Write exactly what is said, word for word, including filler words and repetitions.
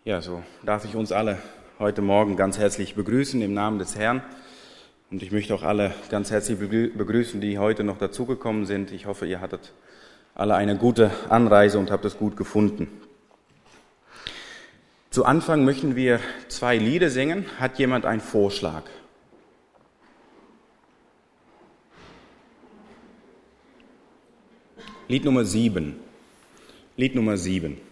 Ja, so darf ich uns alle heute Morgen ganz herzlich begrüßen im Namen des Herrn. Und ich möchte auch alle ganz herzlich begrüßen, die heute noch dazugekommen sind. Ich hoffe, ihr hattet alle eine gute Anreise und habt es gut gefunden. Zu Anfang möchten wir zwei Lieder singen. Hat jemand einen Vorschlag? Lied Nummer sieben. Lied Nummer sieben.